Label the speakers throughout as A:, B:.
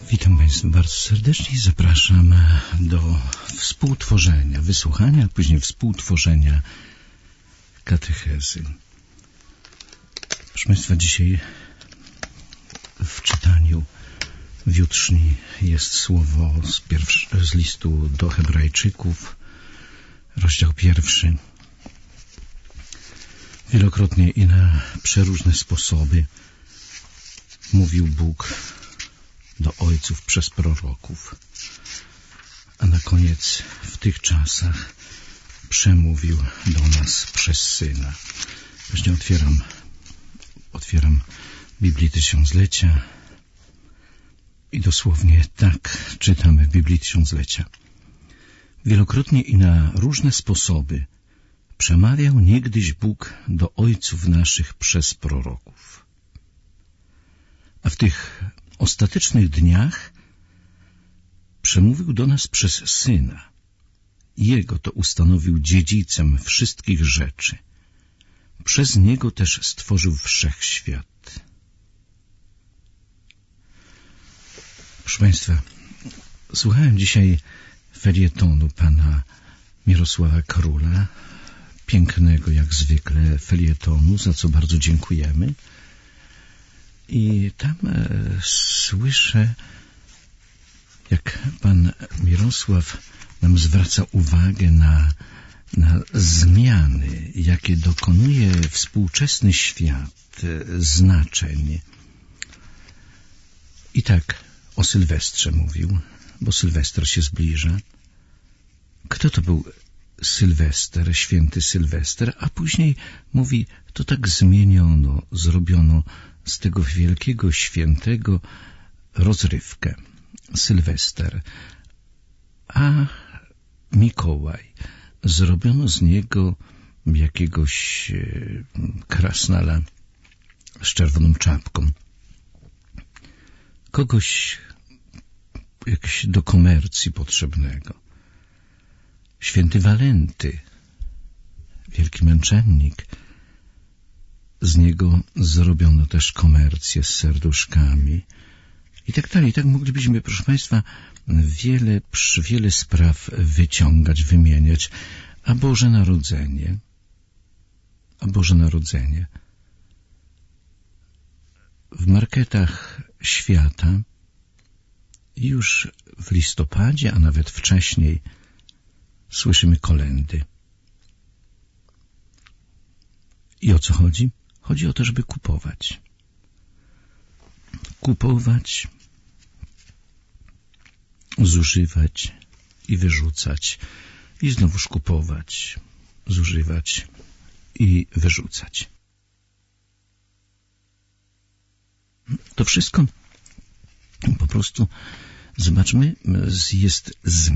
A: Witam Państwa bardzo serdecznie i zapraszam do współtworzenia, wysłuchania, a później współtworzenia katechezy. Proszę Państwa, dzisiaj w czytaniu w jutrzni jest słowo z listu do Hebrajczyków, rozdział 1. Wielokrotnie i na przeróżne sposoby mówił Bóg do ojców przez proroków, a na koniec w tych czasach przemówił do nas przez Syna. Właśnie otwieram Biblię Tysiąclecia i dosłownie tak czytamy w Biblii Tysiąclecia. Wielokrotnie i na różne sposoby przemawiał niegdyś Bóg do ojców naszych przez proroków. A w tych ostatecznych dniach przemówił do nas przez Syna. Jego to ustanowił dziedzicem wszystkich rzeczy. Przez Niego też stworzył wszechświat. Proszę Państwa, słuchałem dzisiaj felietonu pana Mirosława Króla, pięknego jak zwykle felietonu, za co bardzo dziękujemy. I tam słyszę, jak pan Mirosław nam zwraca uwagę na zmiany, jakie dokonuje współczesny świat znaczeń. I tak o Sylwestrze mówił, bo Sylwester się zbliża. Kto to był Sylwester, święty Sylwester? A później mówi, to tak zmieniono, zrobiono z tego wielkiego świętego rozrywkę. Sylwester. A Mikołaj. Zrobiono z niego jakiegoś krasnala z czerwoną czapką. Kogoś jakieś do komercji potrzebnego. Święty Walenty, wielki męczennik. Z niego zrobiono też komercję z serduszkami i tak dalej. Tak moglibyśmy, proszę Państwa, wiele spraw wyciągać, wymieniać. A Boże Narodzenie w marketach świata już w listopadzie, a nawet wcześniej słyszymy kolędy. I o co chodzi? Chodzi o to, żeby kupować. Kupować, zużywać i wyrzucać. I znowuż kupować, zużywać i wyrzucać. To wszystko po prostu, zobaczmy, jest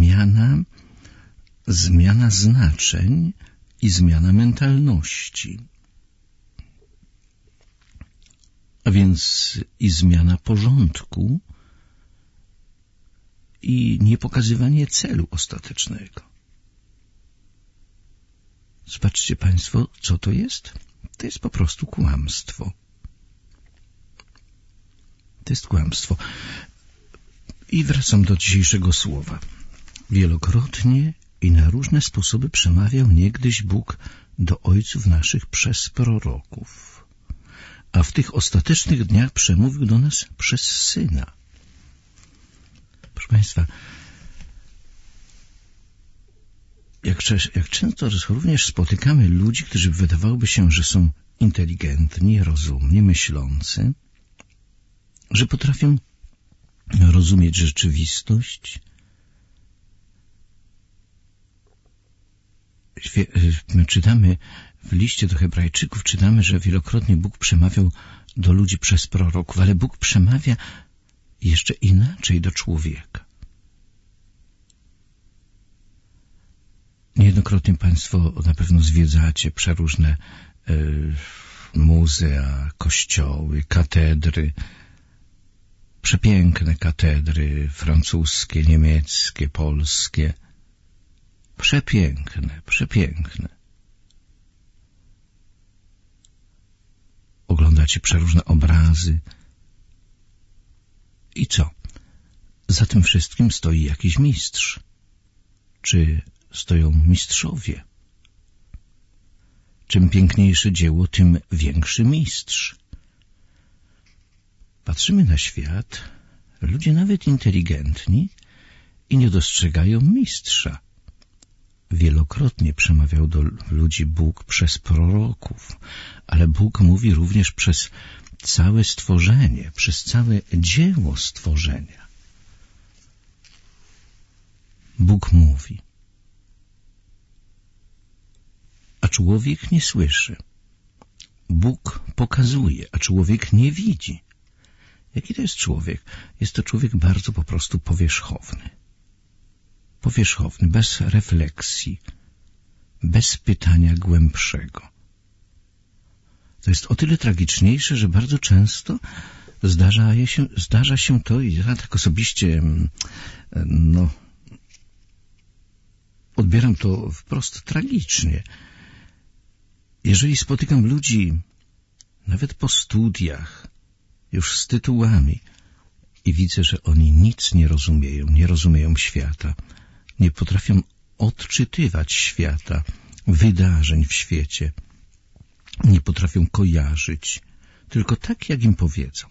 A: zmiana znaczeń i zmiana mentalności. A więc i zmiana porządku i niepokazywanie celu ostatecznego. Zobaczcie Państwo, co to jest? To jest po prostu kłamstwo. To jest kłamstwo. I wracam do dzisiejszego słowa. Wielokrotnie i na różne sposoby przemawiał niegdyś Bóg do ojców naszych przez proroków. A w tych ostatecznych dniach przemówił do nas przez Syna. Proszę Państwa, jak często również spotykamy ludzi, którzy wydawałoby się, że są inteligentni, rozumni, myślący, że potrafią rozumieć rzeczywistość. My czytamy w liście do Hebrajczyków, czytamy, że wielokrotnie Bóg przemawiał do ludzi przez proroków, ale Bóg przemawia jeszcze inaczej do człowieka. Niejednokrotnie Państwo na pewno zwiedzacie przeróżne muzea, kościoły, katedry. Przepiękne katedry francuskie, niemieckie, polskie. Przepiękne. Oglądacie przeróżne obrazy. I co? za tym wszystkim stoi jakiś mistrz. Czy stoją mistrzowie? Czym piękniejsze dzieło, tym większy mistrz. Patrzymy na świat, ludzie nawet inteligentni i nie dostrzegają mistrza. Wielokrotnie przemawiał do ludzi Bóg przez proroków, ale Bóg mówi również przez całe stworzenie, przez całe dzieło stworzenia. Bóg mówi, a człowiek nie słyszy. Bóg pokazuje, a człowiek nie widzi. Jaki to jest człowiek? Jest to człowiek bardzo po prostu powierzchowny. Powierzchowny, bez refleksji, bez pytania głębszego. To jest o tyle tragiczniejsze, że bardzo często zdarza się to, i ja tak osobiście odbieram to wprost tragicznie. Jeżeli spotykam ludzi, nawet po studiach, już z tytułami, i widzę, że oni nic nie rozumieją świata, nie potrafią odczytywać świata, wydarzeń w świecie, nie potrafią kojarzyć, tylko tak, jak im powiedzą.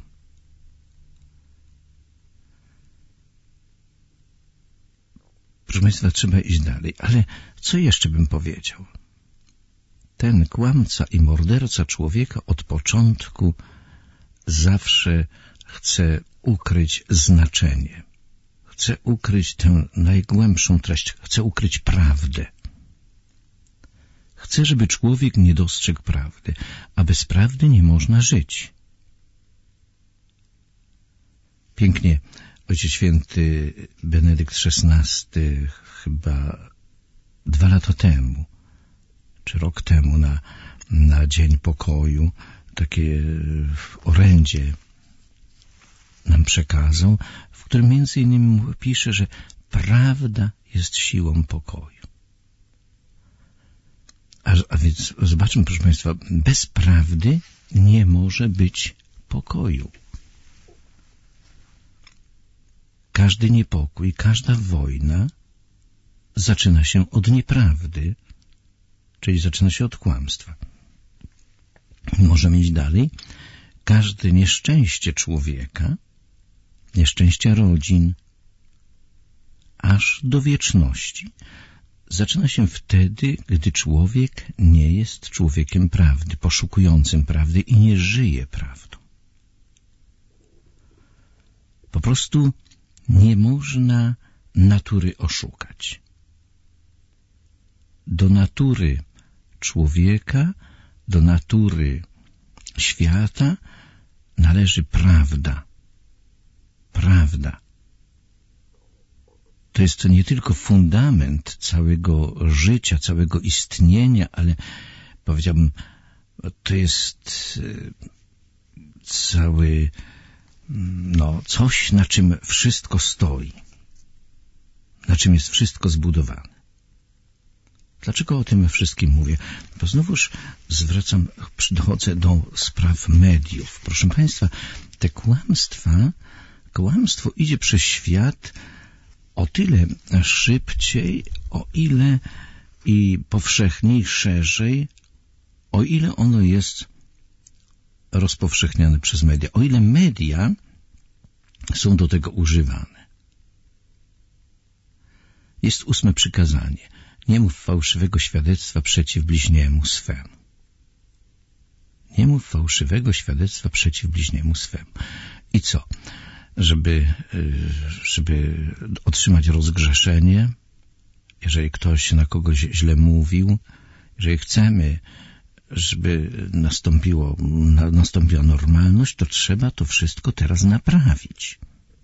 A: Proszę Państwa, trzeba iść dalej, ale co jeszcze bym powiedział? Ten kłamca i morderca człowieka od początku zawsze chce ukryć znaczenie. Chce ukryć tę najgłębszą treść. Chce ukryć prawdę. Chce, żeby człowiek nie dostrzegł prawdy, a bez prawdy nie można żyć. Pięknie Ojciec Święty Benedykt XVI chyba 2 lata temu, czy rok temu na Dzień Pokoju takie orędzie nam przekazał, w którym między innymi pisze, że prawda jest siłą pokoju. A więc zobaczmy, proszę Państwa, bez prawdy nie może być pokoju. Każdy niepokój, każda wojna zaczyna się od nieprawdy, czyli zaczyna się od kłamstwa. Możemy iść dalej. Każde nieszczęście człowieka, nieszczęście rodzin, aż do wieczności, zaczyna się wtedy, gdy człowiek nie jest człowiekiem prawdy, poszukującym prawdy i nie żyje prawdą. Po prostu nie można natury oszukać. Do natury człowieka, do natury świata należy prawda. Prawda. To jest nie tylko fundament całego życia, całego istnienia, ale powiedziałbym, to jest cały, coś, na czym wszystko stoi, na czym jest wszystko zbudowane. Dlaczego o tym wszystkim mówię? Bo znowuż dochodzę do spraw mediów. Proszę Państwa, te kłamstwo idzie przez świat o tyle szybciej, o ile i powszechniej, szerzej, o ile ono jest rozpowszechniane przez media, o ile media są do tego używane. Jest 8 przykazanie. Nie mów fałszywego świadectwa przeciw bliźniemu swemu. Nie mów fałszywego świadectwa przeciw bliźniemu swemu. I co? Żeby otrzymać rozgrzeszenie, jeżeli ktoś na kogoś źle mówił, jeżeli chcemy, żeby nastąpiła normalność, to trzeba to wszystko teraz naprawić.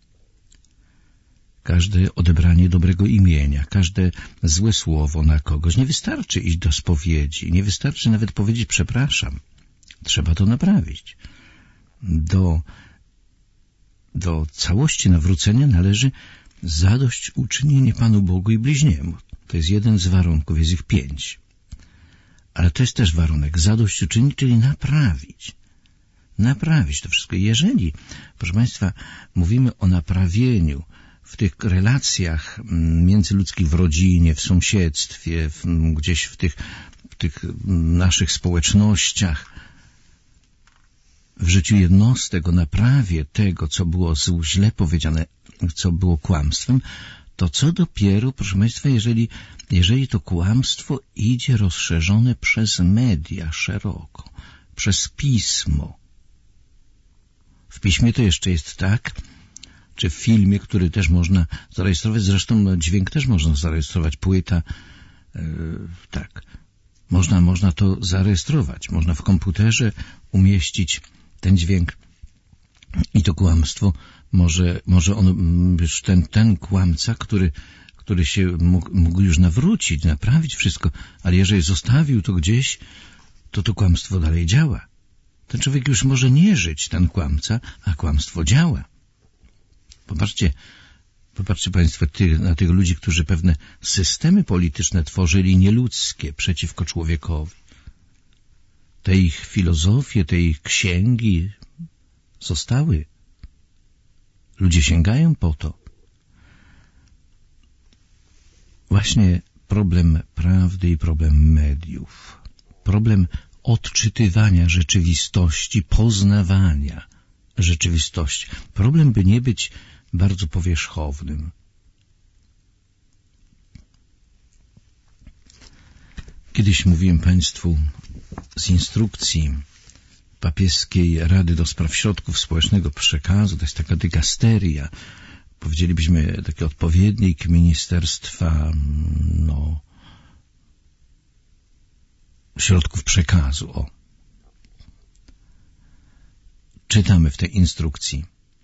A: Każde odebranie dobrego imienia, każde złe słowo na kogoś. Nie wystarczy iść do spowiedzi, nie wystarczy nawet powiedzieć przepraszam. Trzeba to naprawić. Do całości nawrócenia należy zadośćuczynienie Panu Bogu i bliźniemu. To jest jeden z warunków, jest ich 5. Ale to jest też warunek, zadośćuczynić, czyli naprawić. Naprawić to wszystko. Jeżeli, proszę Państwa, mówimy o naprawieniu w tych relacjach międzyludzkich w rodzinie, w sąsiedztwie, gdzieś w tych naszych społecznościach, w życiu jednostek, o naprawie tego, co było źle powiedziane, co było kłamstwem, to co dopiero, proszę Państwa, jeżeli to kłamstwo idzie rozszerzone przez media szeroko, przez pismo. W piśmie to jeszcze jest tak, czy w filmie, który też można zarejestrować, zresztą dźwięk też można zarejestrować, płyta, tak. Można to zarejestrować, można w komputerze umieścić ten dźwięk i to kłamstwo może on już ten kłamca, który się mógł już nawrócić, naprawić wszystko, ale jeżeli zostawił to gdzieś, to kłamstwo dalej działa. Ten człowiek już może nie żyć, ten kłamca, a kłamstwo działa. Popatrzcie Państwo na tych ludzi, którzy pewne systemy polityczne tworzyli nieludzkie przeciwko człowiekowi. Te ich filozofie, te ich księgi zostały. Ludzie sięgają po to. Właśnie problem prawdy i problem mediów. Problem odczytywania rzeczywistości, poznawania rzeczywistości. Problem, by nie być bardzo powierzchownym. Kiedyś mówiłem Państwu z instrukcji Papieskiej Rady do Spraw Środków Społecznego Przekazu, to jest taka dykasteria, powiedzielibyśmy taki odpowiednik Ministerstwa Środków Przekazu. Czytamy w tej instrukcji.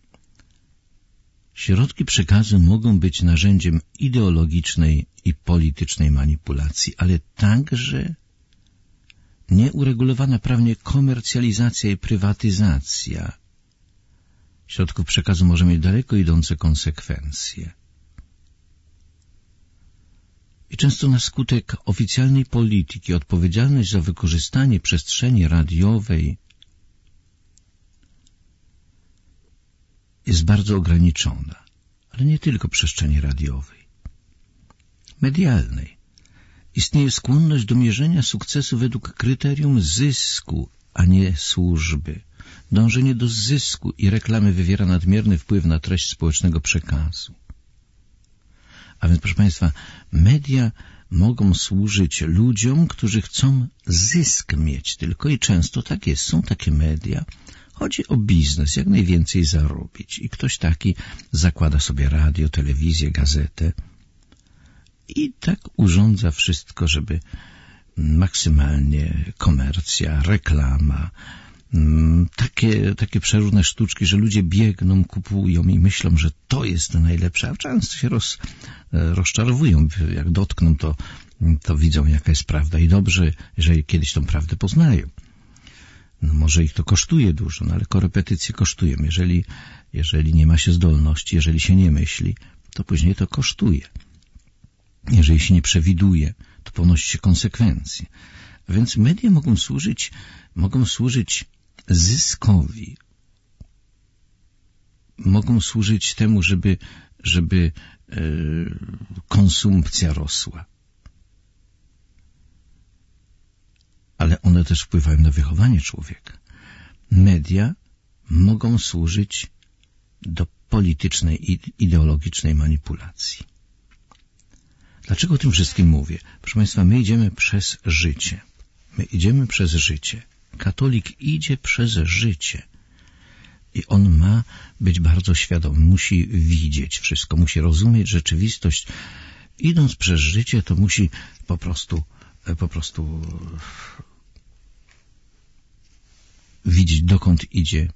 A: Środki przekazu mogą być narzędziem ideologicznej i politycznej manipulacji, ale także nieuregulowana prawnie komercjalizacja i prywatyzacja środków przekazu może mieć daleko idące konsekwencje. I często na skutek oficjalnej polityki odpowiedzialność za wykorzystanie przestrzeni radiowej jest bardzo ograniczona, ale nie tylko przestrzeni radiowej, medialnej. Istnieje skłonność do mierzenia sukcesu według kryterium zysku, a nie służby. Dążenie do zysku i reklamy wywiera nadmierny wpływ na treść społecznego przekazu. A więc, proszę Państwa, media mogą służyć ludziom, którzy chcą zysk mieć tylko i często tak jest. Są takie media. Chodzi o biznes, jak najwięcej zarobić. I ktoś taki zakłada sobie radio, telewizję, gazetę i tak urządza wszystko, żeby maksymalnie komercja, reklama, takie przeróżne sztuczki, że ludzie biegną, kupują i myślą, że to jest najlepsze, a często się rozczarowują. Jak dotkną, to widzą, jaka jest prawda i dobrze, jeżeli kiedyś tą prawdę poznają. Może ich to kosztuje dużo, ale korepetycje kosztują. Jeżeli nie ma się zdolności, jeżeli się nie myśli, to później to kosztuje. Jeżeli się nie przewiduje, to ponosi się konsekwencje. A więc media mogą służyć zyskowi. Mogą służyć temu, żeby konsumpcja rosła. Ale one też wpływają na wychowanie człowieka. Media mogą służyć do politycznej i ideologicznej manipulacji. Dlaczego o tym wszystkim mówię? Proszę Państwa, my idziemy przez życie. Katolik idzie przez życie. I on ma być bardzo świadomy. Musi widzieć wszystko. Musi rozumieć rzeczywistość. Idąc przez życie, to musi po prostu widzieć, dokąd idzie,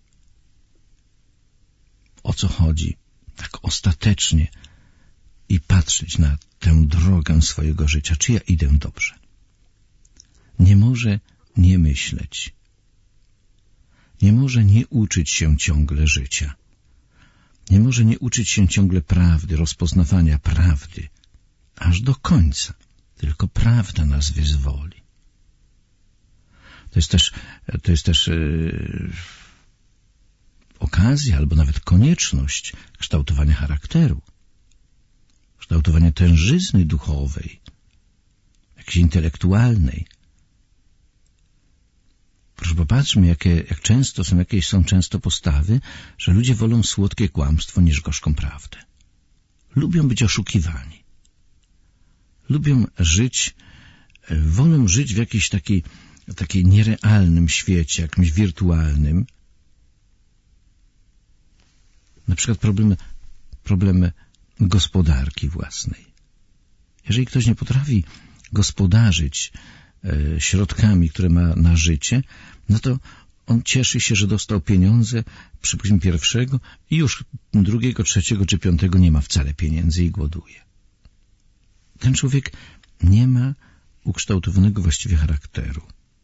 A: o co chodzi, tak ostatecznie i patrzeć na tę drogę swojego życia, czy ja idę dobrze. Nie może nie myśleć. Nie może nie uczyć się ciągle życia. Nie może nie uczyć się ciągle prawdy, rozpoznawania prawdy, aż do końca. Tylko prawda nas wyzwoli. To jest też okazja, albo nawet konieczność kształtowania charakteru. kształtowania tężyzny duchowej, jakiejś intelektualnej. Proszę popatrzmy, jak często są często postawy, że ludzie wolą słodkie kłamstwo niż gorzką prawdę. Lubią być oszukiwani. Wolą żyć w jakiejś takiej nierealnym świecie, jakimś wirtualnym. Na przykład problemy gospodarki własnej. Jeżeli ktoś nie potrafi gospodarzyć środkami, które ma na życie, no to on cieszy się, że dostał pieniądze, przypuśćmy pierwszego i już drugiego, trzeciego czy piątego nie ma wcale pieniędzy i głoduje. Ten człowiek nie ma ukształtowanego właściwie charakteru.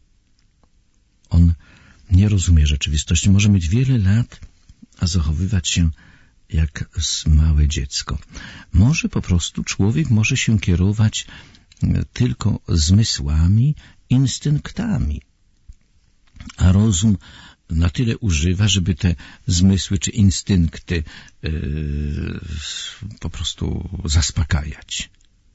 A: On nie rozumie rzeczywistości. Może mieć wiele lat, a zachowywać się jak małe dziecko. Może po prostu człowiek może się kierować tylko zmysłami, instynktami, a rozum na tyle używa, żeby te zmysły czy instynkty po prostu zaspokajać.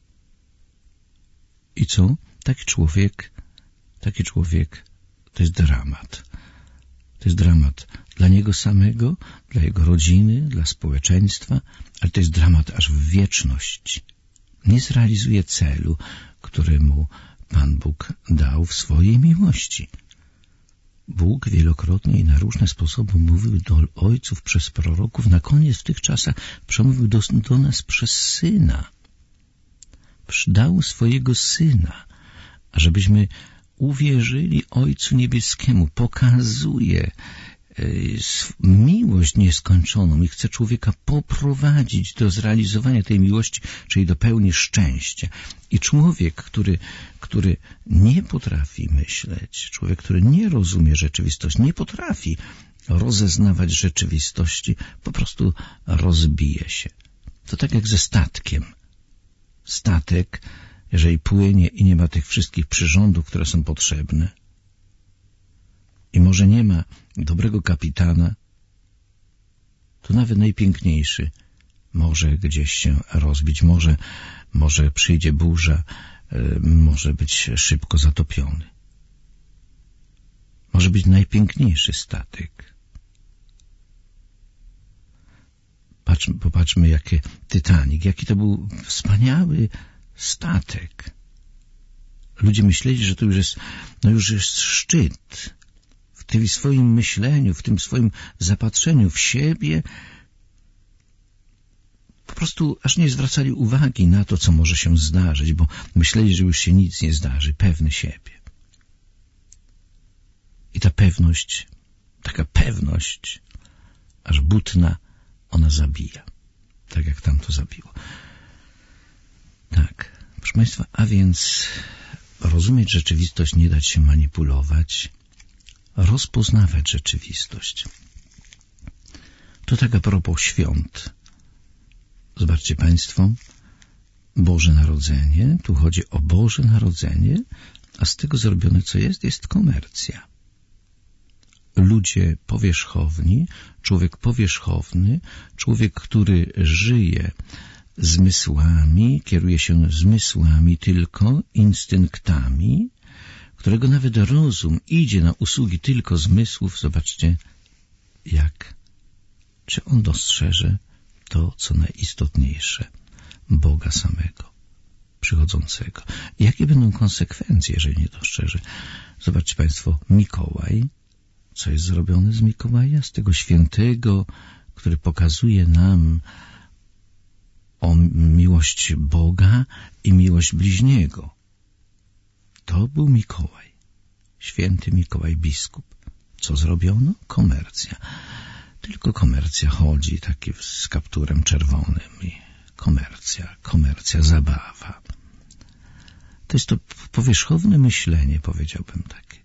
A: I co? Taki człowiek to jest dramat. To jest dramat dla niego samego, dla jego rodziny, dla społeczeństwa, ale to jest dramat aż w wieczność. Nie zrealizuje celu, który mu Pan Bóg dał w swojej miłości. Bóg wielokrotnie i na różne sposoby mówił do ojców przez proroków. Na koniec w tych czasach przemówił do nas przez Syna. Dał swojego Syna, ażebyśmy uwierzyli Ojcu Niebieskiemu. Pokazuje miłość nieskończoną i chce człowieka poprowadzić do zrealizowania tej miłości, czyli do pełni szczęścia. I człowiek, który nie potrafi myśleć, człowiek, który nie rozumie rzeczywistości, nie potrafi rozeznawać rzeczywistości, po prostu rozbije się. To tak jak ze statkiem. Statek, jeżeli płynie i nie ma tych wszystkich przyrządów, które są potrzebne, i może nie ma dobrego kapitana, to nawet najpiękniejszy może gdzieś się rozbić, może przyjdzie burza, może być szybko zatopiony. Może być najpiękniejszy statek. Popatrzmy, jaki Titanic, jaki to był wspaniały statek. Ludzie myśleli, że to już jest szczyt. W tym swoim myśleniu, w tym swoim zapatrzeniu w siebie po prostu aż nie zwracali uwagi na to, co może się zdarzyć, bo myśleli, że już się nic nie zdarzy, pewny siebie. I ta pewność, taka pewność, aż butna, ona zabija. Tak jak tam to zabiło. Tak, proszę Państwa, a więc rozumieć rzeczywistość, nie dać się manipulować, rozpoznawać rzeczywistość. To tak a propos świąt. Zobaczcie Państwo, Boże Narodzenie, tu chodzi o Boże Narodzenie, a z tego zrobione co jest komercja. Ludzie powierzchowni, człowiek powierzchowny, człowiek, który żyje zmysłami, kieruje się zmysłami tylko, instynktami, którego nawet rozum idzie na usługi tylko zmysłów. Zobaczcie, czy on dostrzeże to, co najistotniejsze, Boga samego, przychodzącego. Jakie będą konsekwencje, jeżeli nie dostrzeże? Zobaczcie Państwo, Mikołaj. Co jest zrobione z Mikołaja? Z tego świętego, który pokazuje nam o miłość Boga i miłość bliźniego. To był Mikołaj. Święty Mikołaj biskup. Co zrobiono? Komercja. Tylko komercja chodzi taki z kapturem czerwonym i komercja, zabawa. To jest to powierzchowne myślenie, powiedziałbym takie.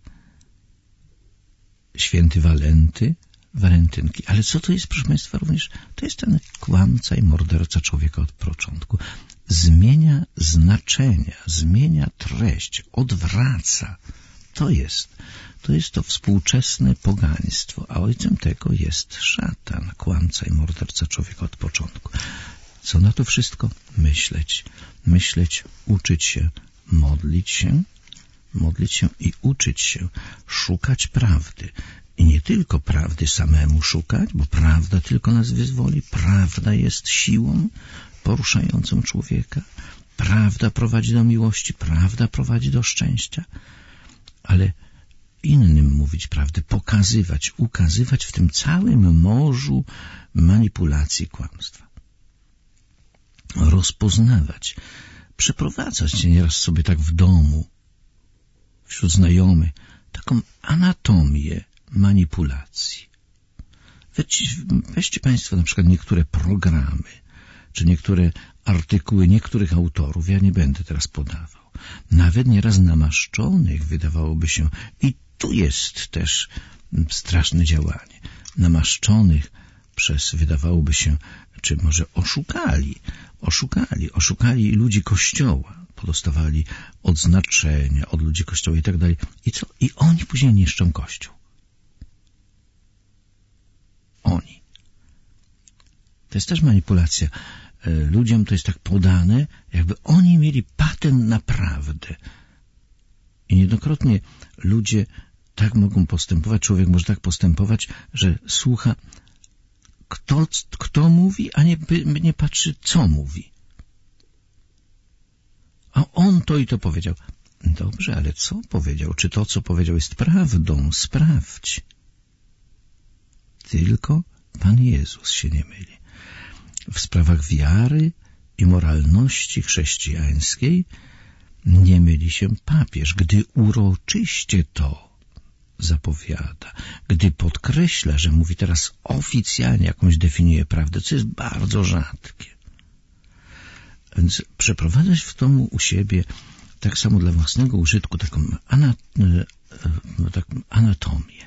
A: Święty Walenty, walentynki. Ale co to jest, proszę Państwa, również? To jest ten kłamca i morderca człowieka od początku. Zmienia znaczenia, zmienia treść, odwraca. To jest to współczesne pogaństwo, a ojcem tego jest szatan, kłamca i morderca człowieka od początku. Co na to wszystko? Myśleć. Myśleć, uczyć się, modlić się i uczyć się, szukać prawdy. I nie tylko prawdy samemu szukać, bo prawda tylko nas wyzwoli. Prawda jest siłą poruszającą człowieka. Prawda prowadzi do miłości, prawda prowadzi do szczęścia. Ale innym mówić prawdę, pokazywać, ukazywać w tym całym morzu manipulacji, kłamstwa. Rozpoznawać, przeprowadzać się nieraz sobie tak w domu, wśród znajomych, taką anatomię manipulacji. Weźcie Państwo na przykład niektóre programy, czy niektóre artykuły niektórych autorów, ja nie będę teraz podawał, nawet nieraz namaszczonych, wydawałoby się, i tu jest też straszne działanie, namaszczonych przez, wydawałoby się, czy może oszukali ludzi Kościoła, podostawali odznaczenia od ludzi Kościoła i tak dalej. I co? I oni później niszczą Kościół. Oni. To jest też manipulacja. Ludziom to jest tak podane, jakby oni mieli patent na prawdę. I niejednokrotnie ludzie tak mogą postępować, człowiek może tak postępować, że słucha, kto mówi, a nie patrzy, co mówi. A on to i to powiedział. Dobrze, ale co powiedział? Czy to, co powiedział, jest prawdą? Sprawdź. Tylko Pan Jezus się nie myli. W sprawach wiary i moralności chrześcijańskiej nie myli się papież, gdy uroczyście to zapowiada, gdy podkreśla, że mówi teraz oficjalnie, jakąś definiuje prawdę, co jest bardzo rzadkie. Więc przeprowadzać w domu u siebie tak samo dla własnego użytku taką anatomię.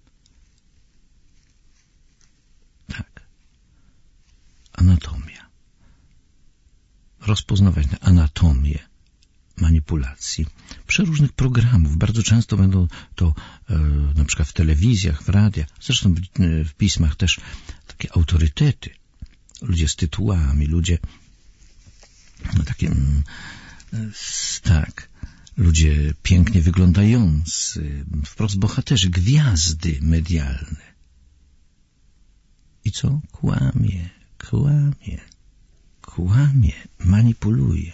A: Tak. Anatomia. Rozpoznawać anatomię manipulacji przeróżnych programów. Bardzo często będą to na przykład w telewizjach, w radiach, zresztą w pismach też takie autorytety. Ludzie z tytułami, ludzie ludzie pięknie wyglądający, wprost bohaterzy, gwiazdy medialne. I co? Kłamie, manipuluje.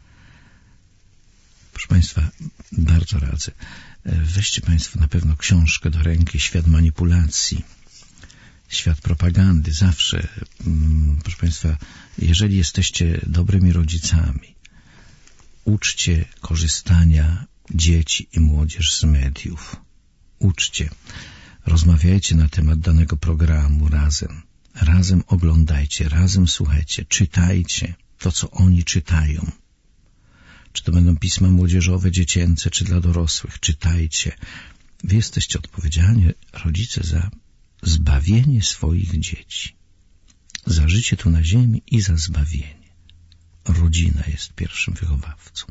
A: Proszę Państwa, bardzo radzę. Weźcie Państwo na pewno książkę do ręki Świat manipulacji, świat propagandy. Zawsze, proszę Państwa, jeżeli jesteście dobrymi rodzicami, uczcie korzystania dzieci i młodzież z mediów. Uczcie. Rozmawiajcie na temat danego programu razem. Razem oglądajcie, razem słuchajcie, czytajcie to, co oni czytają. Czy to będą pisma młodzieżowe, dziecięce, czy dla dorosłych. Czytajcie. Wy jesteście odpowiedzialni, rodzice, za zbawienie swoich dzieci. Za życie tu na ziemi i za zbawienie. Rodzina jest pierwszym wychowawcą.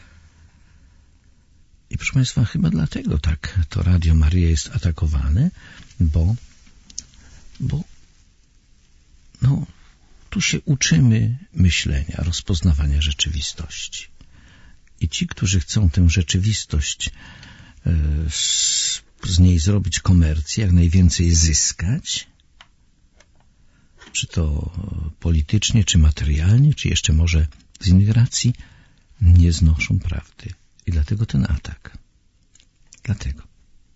A: I proszę Państwa, chyba dlatego tak to Radio Maryja jest atakowane, bo tu się uczymy myślenia, rozpoznawania rzeczywistości. I ci, którzy chcą tę rzeczywistość z niej zrobić komercję, jak najwięcej zyskać, czy to politycznie, czy materialnie, czy jeszcze może z innych racji, nie znoszą prawdy. I dlatego ten atak. Dlatego,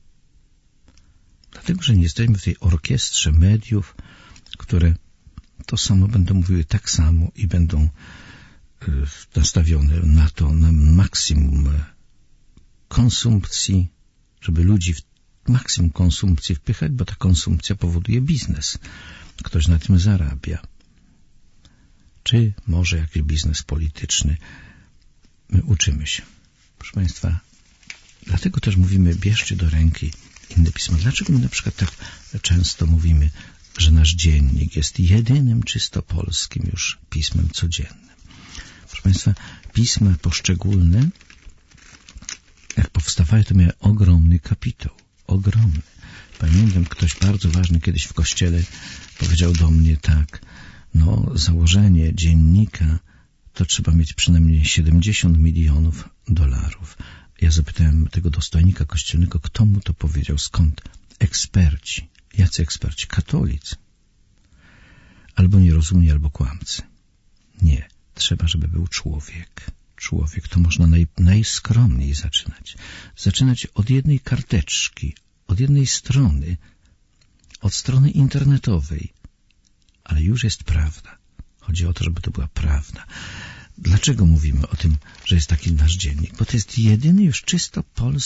A: że nie jesteśmy w tej orkiestrze mediów, które to samo będą mówiły tak samo i będą nastawione na to, na maksimum konsumpcji, żeby ludzi w maksimum konsumpcji wpychać, bo ta konsumpcja powoduje biznes. Ktoś na tym zarabia. Czy może jakiś biznes polityczny. My uczymy się. Proszę Państwa, dlatego też mówimy, bierzcie do ręki inne pisma. Dlaczego my na przykład tak często mówimy, że nasz dziennik jest jedynym czysto polskim już pismem codziennym? Proszę Państwa, pisma poszczególne, jak powstawały, to miały ogromny kapitał. Ogromny. Pamiętam, ktoś bardzo ważny kiedyś w kościele powiedział do mnie tak, założenie dziennika to trzeba mieć przynajmniej $70 milionów. Ja zapytałem tego dostojnika kościelnego, kto mu to powiedział, skąd? Eksperci. Jacy eksperci? Katolicy. Albo nierozumni, albo kłamcy. Nie. Trzeba, żeby był człowiek. Człowiek to można najskromniej zaczynać. Zaczynać od jednej karteczki, od jednej strony, od strony internetowej. Ale już jest prawda. Chodzi o to, żeby to była prawda. Dlaczego mówimy o tym, że jest taki nasz dziennik? Bo to jest jedyny już czysto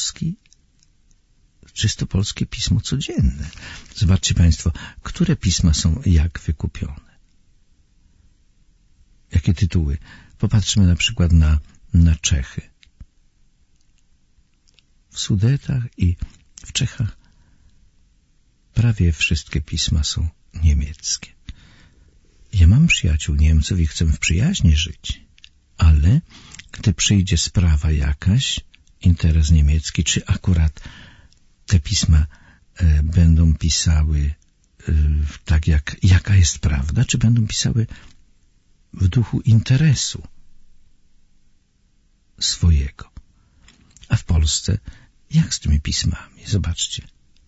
A: polskie pismo codzienne. Zobaczcie Państwo, które pisma są jak wykupione. Jakie tytuły? Popatrzmy na przykład na Czechy. W Sudetach i w Czechach prawie wszystkie pisma są niemieckie. Ja mam przyjaciół Niemców i chcę w przyjaźni żyć, ale gdy przyjdzie sprawa jakaś, interes niemiecki, czy akurat te pisma będą pisały tak, jaka jest prawda, czy będą pisały w duchu interesu swojego. A w Polsce jak z tymi pismami? Zobaczcie.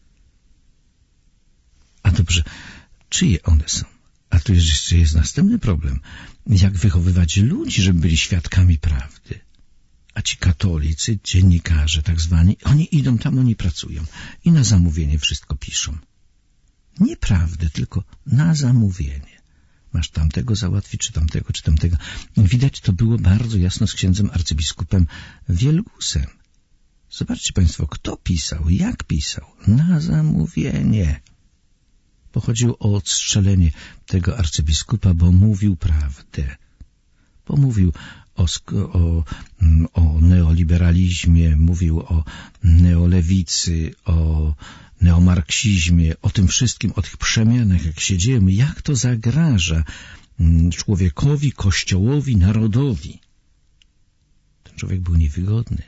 A: A dobrze, czyje one są? A tu jeszcze jest następny problem. Jak wychowywać ludzi, żeby byli świadkami prawdy? A ci katolicy, dziennikarze tak zwani, oni idą tam, oni pracują i na zamówienie wszystko piszą. Nie prawdę, tylko na zamówienie. Masz tamtego załatwić, czy tamtego. Widać to było bardzo jasno z księdzem arcybiskupem Wielgusem. Zobaczcie Państwo, kto pisał, jak pisał. Na zamówienie. Pochodziło o odstrzelenie tego arcybiskupa, bo mówił prawdę. Bo mówił o neoliberalizmie, mówił o neolewicy, o neomarksizmie, o tym wszystkim, o tych przemianach, jak się dzieją, jak to zagraża człowiekowi, kościołowi, narodowi. Ten człowiek był niewygodny.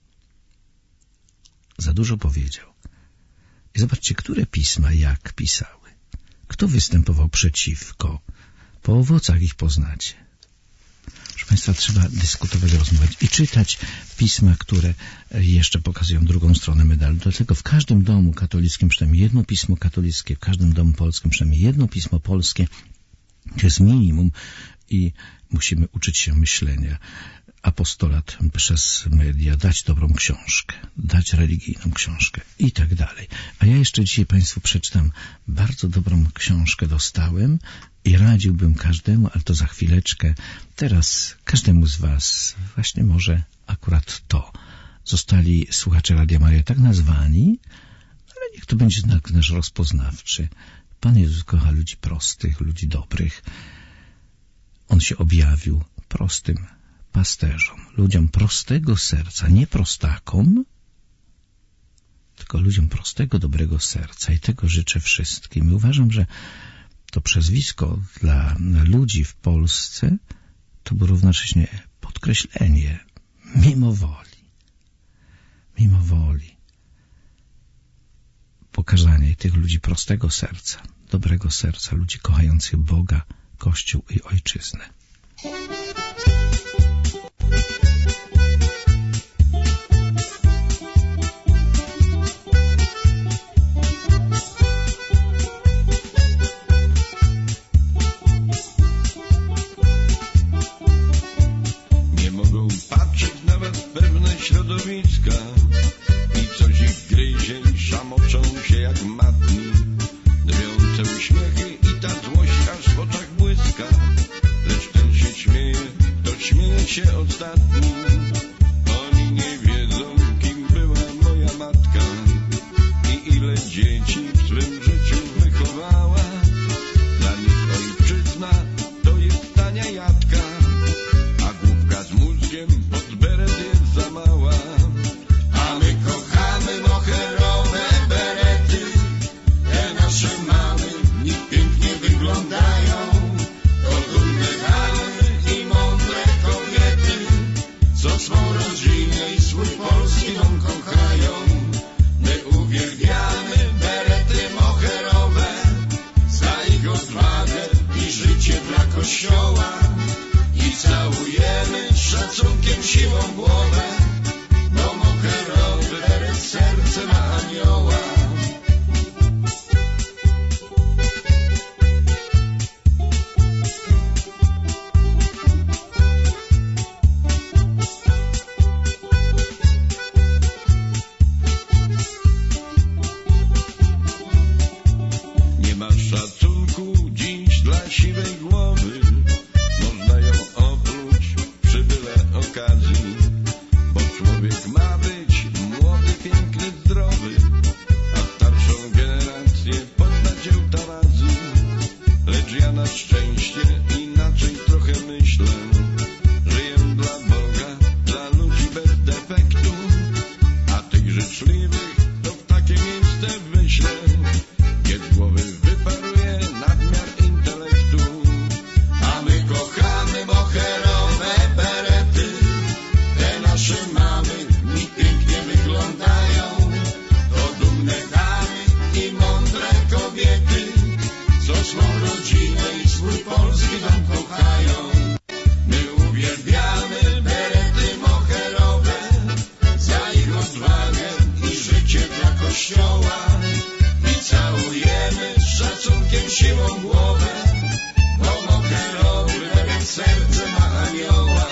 A: Za dużo powiedział. I zobaczcie, które pisma jak pisały. Kto występował przeciwko? Po owocach ich poznacie. Proszę Państwa, trzeba dyskutować, rozmawiać i czytać pisma, które jeszcze pokazują drugą stronę medalu. Dlatego w każdym domu katolickim przynajmniej jedno pismo katolickie, w każdym domu polskim przynajmniej jedno pismo polskie. To jest minimum i musimy uczyć się myślenia. Apostolat przez media, dać dobrą książkę, dać religijną książkę i tak dalej. A ja jeszcze dzisiaj Państwu przeczytam bardzo dobrą książkę, dostałem i radziłbym każdemu, ale to za chwileczkę. Teraz każdemu z Was właśnie może akurat to. Zostali słuchacze Radia Maryja tak nazwani, ale niech to będzie znak nasz rozpoznawczy. Pan Jezus kocha ludzi prostych, ludzi dobrych. On się objawił prostym pasterzom, ludziom prostego serca, nie prostakom, tylko ludziom prostego, dobrego serca. I tego życzę wszystkim. I uważam, że to przezwisko dla ludzi w Polsce to było równocześnie podkreślenie mimo woli pokazanie tych ludzi prostego serca, dobrego serca, ludzi kochających Boga, Kościół i Ojczyznę.
B: Środowiska i coś ich gryzie i szamoczą się jak matni. Drwiące uśmiechy i ta złość aż w oczach błyska. Lecz ten się śmieje, to śmieje się ostatni. Oni nie wiedzą, kim była moja matka i ile dzieci w swym życiu wychowała. Dla nich ojczyzna to jest tania jadka, a główka z mózgiem pod beret jest za mała. A my kochamy moherowe berety, te nasze mamy w nich pięknie wyglądają. To dumne damy i mądre kobiety, Człowiek ma być młody, piękny, zdrowy, a starszą generację poddać eutanazji. Lecz ja na szczęście inaczej trochę myślę. Żyję dla Boga, dla ludzi bez defektu, a tych życzliwych to w takie miejsce wyślę, gdzie z głowy wyparuje nadmiar intelektu. A my kochamy moherowe berety, te nasze mamy mi pięknie wyglądają. To dumne damy i mądre kobiety, co swą rodzinę i swój polski dom kochają. My uwielbiamy berety moherowe za ich odwagę i życie dla Kościoła i całujemy z szacunkiem siłą głowę, bo moherowy beret serce ma anioła.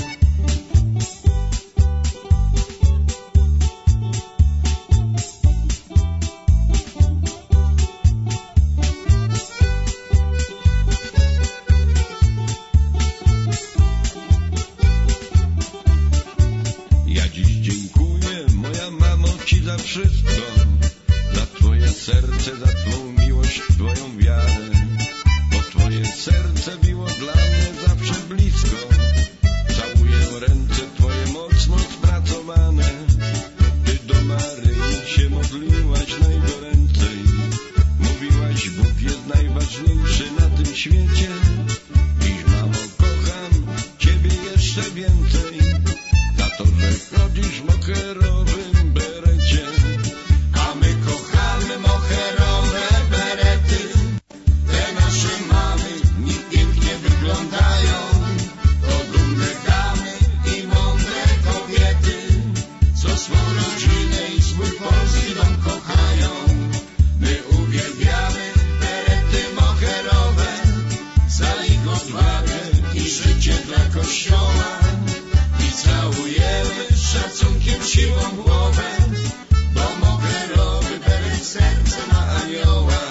B: Za wszystko, za Twoje serce, za Twą miłość, Twoją wiarę, bo Twoje serce było dla mnie zawsze blisko. Całuję ręce Twoje mocno spracowane, Ty do Maryi się modliłaś najgoręcej. Mówiłaś, Bóg jest najważniejszy na tym świecie. Dziś, mamo, kocham Ciebie jeszcze więcej, za to, że chodzisz w moherowym berecie. A my kochamy moherowe berety, te nasze mamy mi pięknie wyglądają. To dumne damy i mądre kobiety, co swą rodzinę i swój polski dom kochają. My uwielbiamy berety moherowe za ich odwagę i życie dla Kościoła i całujemy z szacunkiem siłą głowę, bo moherowy beret serce ma anioła.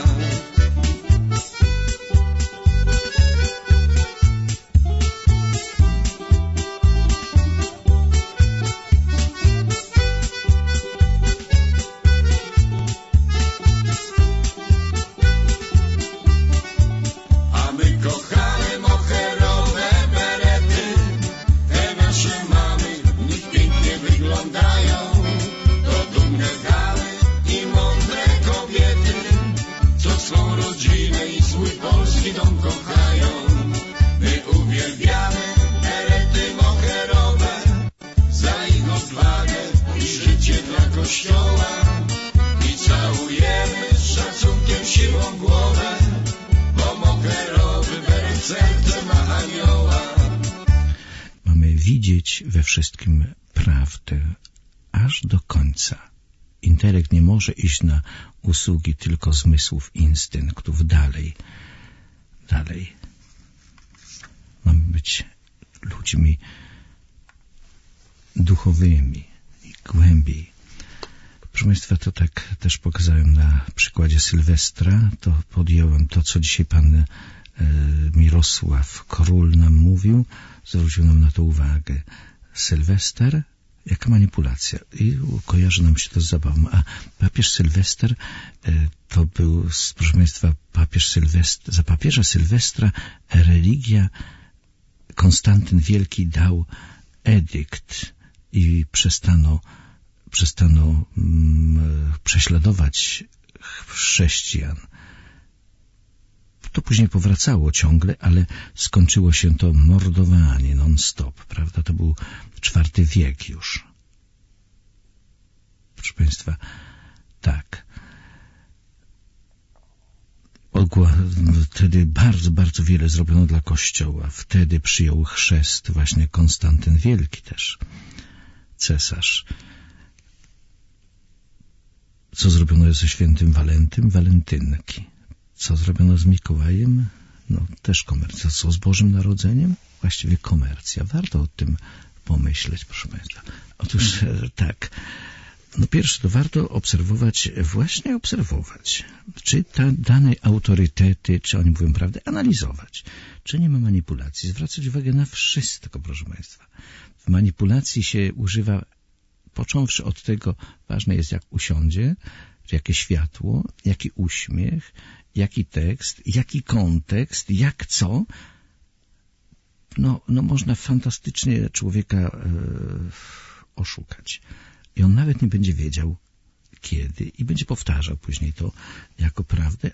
B: A my kochamy moherowe berety, te nasze mamy niech pięknie wyglądają. To dumne damy i mądre kobiety, co swą rodzinę i swój polski dom kochają. My uwielbiamy berety moherowe za ich odwagę i życie dla Kościoła i całujemy z szacunkiem siłą głowę, bo moherowy beret serce ma anioła.
A: Mamy widzieć we wszystkim prawdę aż do końca. Intelekt nie może iść na usługi tylko zmysłów, instynktów. Dalej. Mamy być ludźmi duchowymi i głębiej. Proszę Państwa, to tak też pokazałem na przykładzie Sylwestra. To podjąłem to, co dzisiaj pan Mirosław Król nam mówił. Zwrócił nam na to uwagę. Sylwester, jaka manipulacja. I kojarzy nam się to z zabawą. A papież Sylwester to był, proszę Państwa, za papieża Sylwestra religia, Konstantyn Wielki dał edykt i przestano prześladować chrześcijan. To później powracało ciągle, ale skończyło się to mordowanie non-stop, prawda? To był IV wiek już. Proszę Państwa, tak. Wtedy bardzo, bardzo wiele zrobiono dla Kościoła. Wtedy przyjął chrzest właśnie Konstantyn Wielki też, cesarz. Co zrobiono ze świętym Walentym? Walentynki. Co zrobiono z Mikołajem? No też komercja. Co z Bożym Narodzeniem? Właściwie komercja. Warto o tym pomyśleć, proszę Państwa. Otóż tak. No pierwsze, to warto obserwować, czy te dane autorytety, czy oni mówią prawdę, analizować, czy nie ma manipulacji, zwracać uwagę na wszystko, proszę Państwa. W manipulacji się używa Począwszy od tego, ważne jest jak usiądzie, jakie światło, jaki uśmiech, jaki tekst, jaki kontekst, jak co. No można fantastycznie człowieka oszukać. I on nawet nie będzie wiedział, kiedy, i będzie powtarzał później to jako prawdę,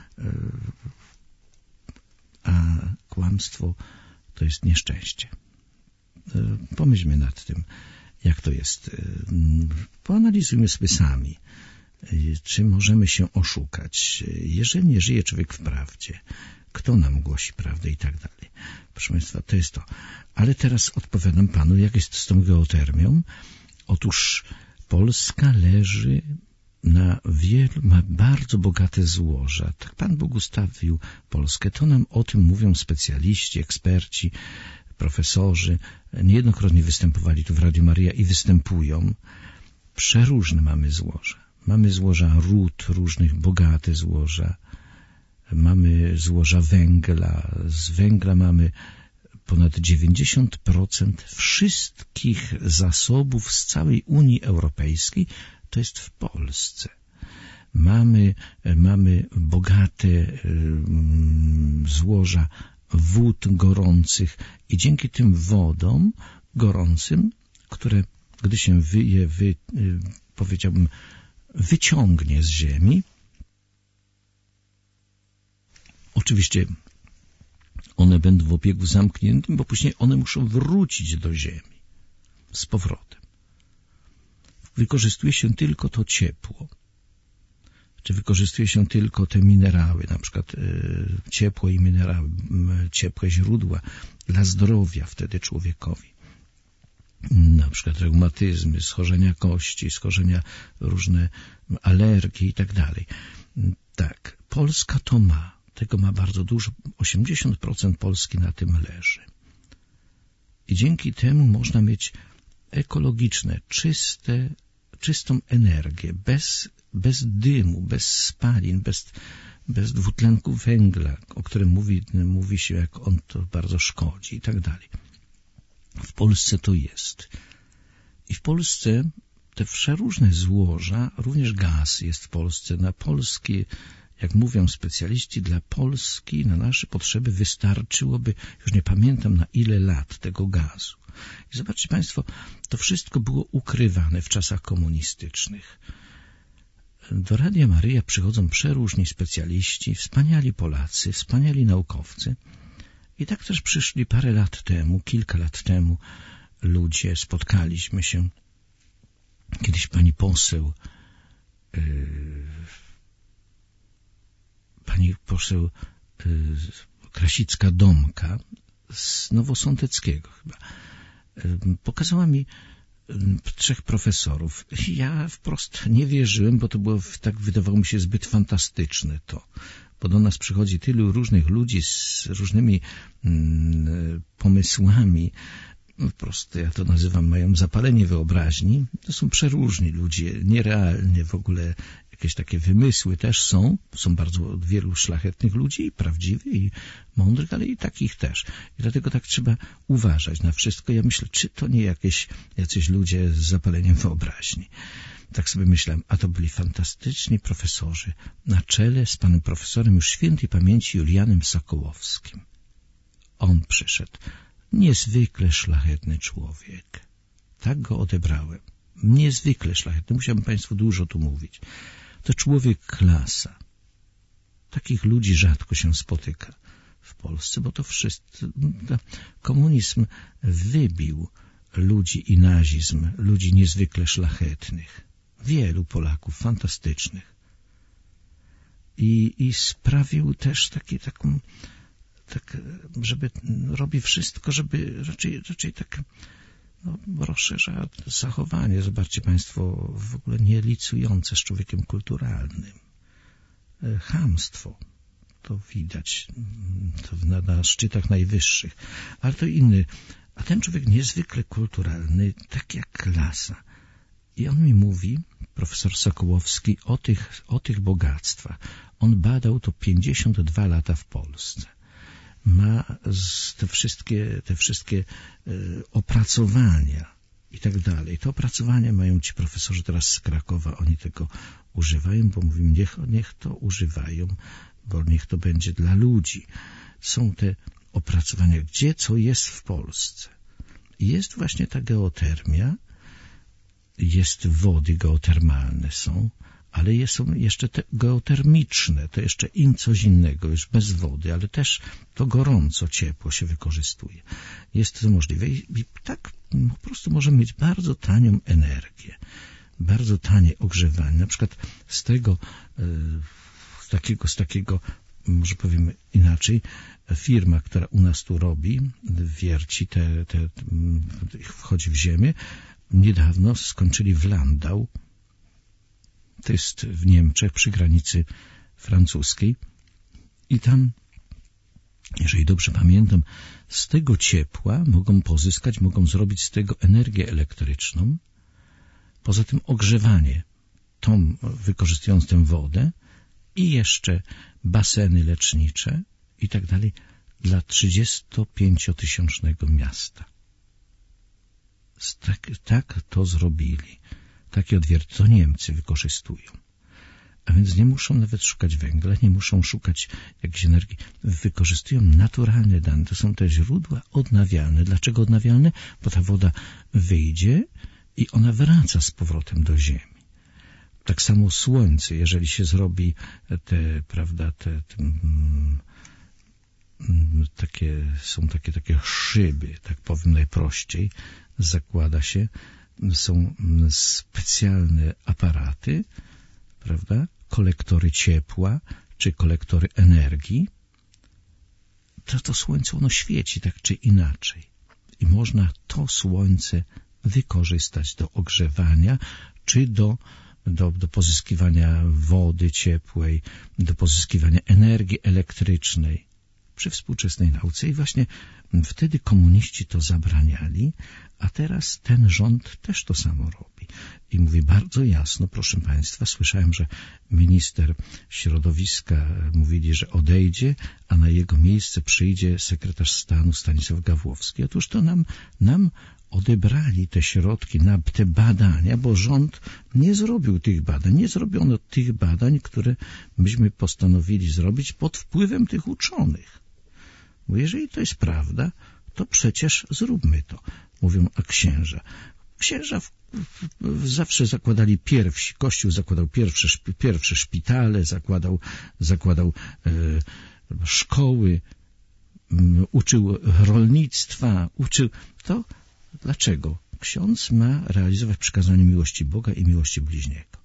A: a kłamstwo to jest nieszczęście. Pomyślmy nad tym, jak to jest. Poanalizujmy sobie sami, czy możemy się oszukać. Jeżeli nie żyje człowiek w prawdzie, kto nam głosi prawdę i tak dalej. Proszę Państwa, to jest to. Ale teraz odpowiadam Panu, jak jest z tą geotermią. Otóż Polska leży ma bardzo bogate złoża. Tak Pan Bóg ustawił Polskę. To nam o tym mówią specjaliści, eksperci, profesorzy. Niejednokrotnie występowali tu w Radiu Maryja i występują. Przeróżne mamy złoża. Mamy złoża ród różnych, bogate złoża. Mamy złoża węgla. Z węgla mamy ponad 90% wszystkich zasobów z całej Unii Europejskiej. To jest w Polsce. Mamy bogate złoża wód gorących i dzięki tym wodom gorącym, które gdy się powiedziałbym, wyciągnie z ziemi, oczywiście one będą w obiegu zamkniętym, bo później one muszą wrócić do ziemi z powrotem. Wykorzystuje się tylko to ciepło, czy wykorzystuje się tylko te minerały, na przykład ciepło i minerały, ciepłe źródła dla zdrowia wtedy człowiekowi. Na przykład reumatyzmy, schorzenia kości, schorzenia różne alergie i tak dalej. Tak, Polska to ma. Tego ma bardzo dużo. 80% Polski na tym leży. I dzięki temu można mieć ekologiczne, czystą energię, bez dymu, bez spalin, bez dwutlenku węgla, o którym mówi się, jak on to bardzo szkodzi i tak dalej. W Polsce to jest. I w Polsce te przeróżne złoża, również gaz jest w Polsce. Na polskie, jak mówią specjaliści, dla Polski, na nasze potrzeby wystarczyłoby, już nie pamiętam na ile lat, tego gazu. I zobaczcie Państwo, to wszystko było ukrywane w czasach komunistycznych. Do Radia Maryja przychodzą przeróżni specjaliści, wspaniali Polacy, wspaniali naukowcy. I tak też przyszli parę lat temu, kilka lat temu ludzie, spotkaliśmy się. Kiedyś pani poseł Krasicka-Domka z Nowosądeckiego chyba pokazała mi 3 profesorów. Ja wprost nie wierzyłem, bo to było, tak wydawało mi się, zbyt fantastyczne to. Bo do nas przychodzi tylu różnych ludzi z różnymi pomysłami. Po prostu ja to nazywam, mają zapalenie wyobraźni. To są przeróżni ludzie, nierealnie w ogóle jakieś takie wymysły też są. Są bardzo wielu szlachetnych ludzi, i prawdziwych, i mądrych, ale i takich też. I dlatego tak trzeba uważać na wszystko. Ja myślę, czy to nie jacyś ludzie z zapaleniem wyobraźni. Tak sobie myślałem, a to byli fantastyczni profesorzy, na czele z panem profesorem już świętej pamięci Julianem Sokołowskim. On przyszedł. Niezwykle szlachetny człowiek. Tak go odebrałem. Niezwykle szlachetny. Musiałbym Państwu dużo tu mówić. To człowiek klasa. Takich ludzi rzadko się spotyka w Polsce, bo to wszyscy... Komunizm wybił ludzi i nazizm, ludzi niezwykle szlachetnych. Wielu Polaków fantastycznych. I sprawił też żeby robi wszystko, żeby raczej tak rozszerza zachowanie. Zobaczcie Państwo, w ogóle nie licujące z człowiekiem kulturalnym. Chamstwo. To widać to na szczytach najwyższych. Ale to inny. A ten człowiek niezwykle kulturalny, tak jak klasa. I on mi mówi, profesor Sokołowski, o tych bogactwach. On badał to 52 lata w Polsce. Ma te wszystkie opracowania i tak dalej. To opracowania mają ci profesorzy teraz z Krakowa, oni tego używają, bo mówimy, niech to używają, bo niech to będzie dla ludzi. Są te opracowania, gdzie co jest w Polsce. Jest właśnie ta geotermia, jest wody geotermalne są, ale są jeszcze te geotermiczne, to jeszcze coś innego, już bez wody, ale też to gorąco, ciepło się wykorzystuje. Jest to możliwe i tak po prostu możemy mieć bardzo tanią energię, bardzo tanie ogrzewanie. Na przykład z takiego, może powiemy inaczej, firma, która u nas tu robi, wierci, wchodzi w ziemię, niedawno skończyli w Landau, to jest w Niemczech, przy granicy francuskiej i tam, jeżeli dobrze pamiętam, z tego ciepła mogą zrobić z tego energię elektryczną, poza tym ogrzewanie, wykorzystując tę wodę i jeszcze baseny lecznicze i tak dalej dla 35-tysięcznego miasta. Tak to zrobili. Takie odwierty to Niemcy wykorzystują. A więc nie muszą nawet szukać węgla, nie muszą szukać jakiejś energii. Wykorzystują naturalne dane. To są te źródła odnawialne. Dlaczego odnawialne? Bo ta woda wyjdzie i ona wraca z powrotem do ziemi. Tak samo słońce, jeżeli się zrobi takie szyby, tak powiem najprościej, zakłada się, są specjalne aparaty, prawda, kolektory ciepła, czy kolektory energii, to słońce ono świeci tak czy inaczej. I można to słońce wykorzystać do ogrzewania, czy do pozyskiwania wody ciepłej, do pozyskiwania energii elektrycznej przy współczesnej nauce. I właśnie wtedy komuniści to zabraniali, a teraz ten rząd też to samo robi. I mówi bardzo jasno, proszę Państwa, słyszałem, że minister środowiska mówili, że odejdzie, a na jego miejsce przyjdzie sekretarz stanu Stanisław Gawłowski. Otóż to nam odebrali te środki na te badania, bo rząd nie zrobił tych badań. Nie zrobiono tych badań, które myśmy postanowili zrobić pod wpływem tych uczonych. Bo jeżeli to jest prawda, to przecież zróbmy to. Mówią, a księża. Księża zawsze zakładali pierwsi. Kościół zakładał pierwsze szpitale, zakładał szkoły, uczył rolnictwa, uczył. To dlaczego? Ksiądz ma realizować przykazanie miłości Boga i miłości bliźniego.